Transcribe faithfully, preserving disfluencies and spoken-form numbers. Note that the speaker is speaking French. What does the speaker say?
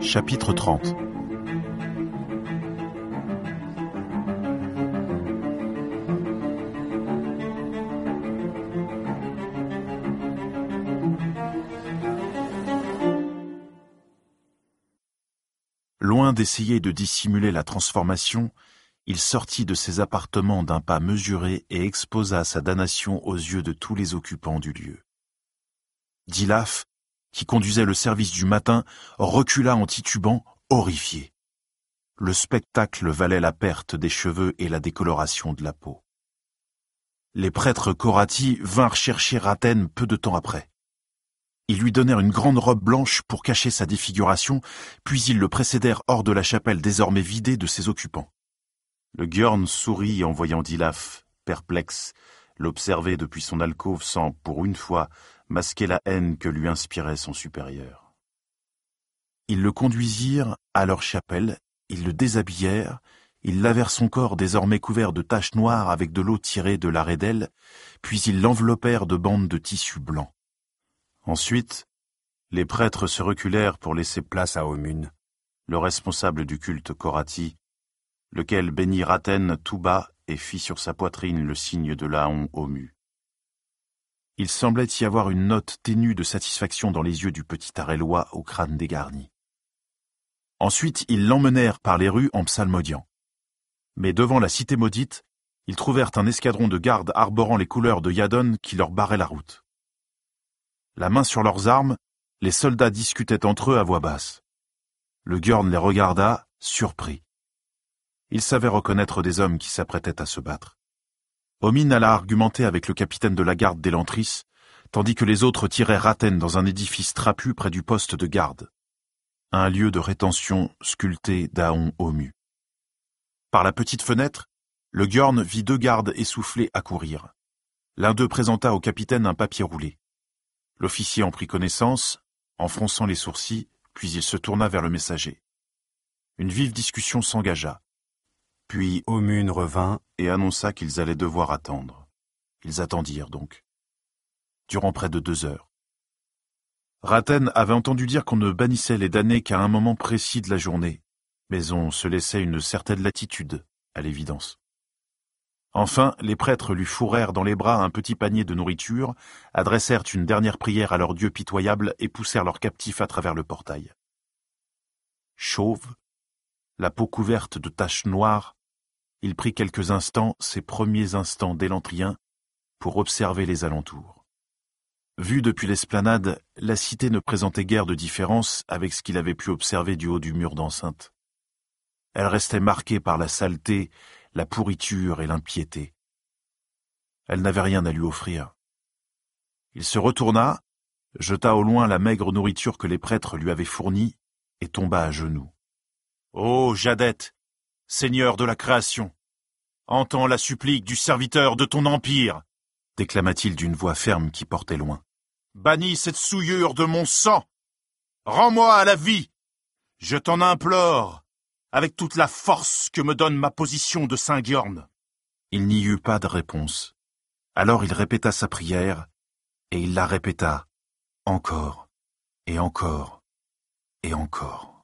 Chapitre trente. Loin d'essayer de dissimuler la transformation, il sortit de ses appartements d'un pas mesuré et exposa sa damnation aux yeux de tous les occupants du lieu. Dilaf, qui conduisait le service du matin, recula en titubant, horrifié. Le spectacle valait la perte des cheveux et la décoloration de la peau. Les prêtres Corati vinrent chercher Raten peu de temps après. Ils lui donnèrent une grande robe blanche pour cacher sa défiguration, puis ils le précédèrent hors de la chapelle désormais vidée de ses occupants. Le Gjörn sourit en voyant Dilaf, perplexe, l'observer depuis son alcôve sans, pour une fois, masquer la haine que lui inspirait son supérieur. Ils le conduisirent à leur chapelle, ils le déshabillèrent, ils lavèrent son corps désormais couvert de taches noires avec de l'eau tirée de l'arrêt d'aile, puis ils l'enveloppèrent de bandes de tissu blanc. Ensuite, les prêtres se reculèrent pour laisser place à Omun, le responsable du culte Corati, lequel bénit Raten tout bas et fit sur sa poitrine le signe de l'Aon Omu. Il semblait y avoir une note ténue de satisfaction dans les yeux du petit Arellois au crâne dégarni. Ensuite, ils l'emmenèrent par les rues en psalmodiant. Mais devant la cité maudite, ils trouvèrent un escadron de gardes arborant les couleurs de Yadon qui leur barrait la route. La main sur leurs armes, les soldats discutaient entre eux à voix basse. Le Gjörn les regarda, surpris. Il savait reconnaître des hommes qui s'apprêtaient à se battre. Omin alla argumenter avec le capitaine de la garde d'Elantris, tandis que les autres tiraient Raten dans un édifice trapu près du poste de garde, un lieu de rétention sculpté d'Aon Omu. Par la petite fenêtre, le Gjörn vit deux gardes essoufflés accourir. L'un d'eux présenta au capitaine un papier roulé. L'officier en prit connaissance, en fronçant les sourcils, puis il se tourna vers le messager. Une vive discussion s'engagea. Puis Omun revint et annonça qu'ils allaient devoir attendre. Ils attendirent donc, durant près de deux heures. Raten avait entendu dire qu'on ne bannissait les damnés qu'à un moment précis de la journée, mais on se laissait une certaine latitude, à l'évidence. Enfin, les prêtres lui fourrèrent dans les bras un petit panier de nourriture, adressèrent une dernière prière à leur Dieu pitoyable et poussèrent leur captif à travers le portail. Chauve, la peau couverte de taches noires, il prit quelques instants, ses premiers instants d'élantrien, pour observer les alentours. Vu depuis l'esplanade, la cité ne présentait guère de différence avec ce qu'il avait pu observer du haut du mur d'enceinte. Elle restait marquée par la saleté, la pourriture et l'impiété. Elle n'avait rien à lui offrir. Il se retourna, jeta au loin la maigre nourriture que les prêtres lui avaient fournie et tomba à genoux. « Ô Jadet, Seigneur de la création, entends la supplique du serviteur de ton empire !» déclama-t-il d'une voix ferme qui portait loin. « Bannis cette souillure de mon sang. Rends-moi à la vie. Je t'en implore, avec toute la force que me donne ma position de Saint Gjörn. » Il n'y eut pas de réponse. Alors il répéta sa prière, et il la répéta encore, et encore, et encore.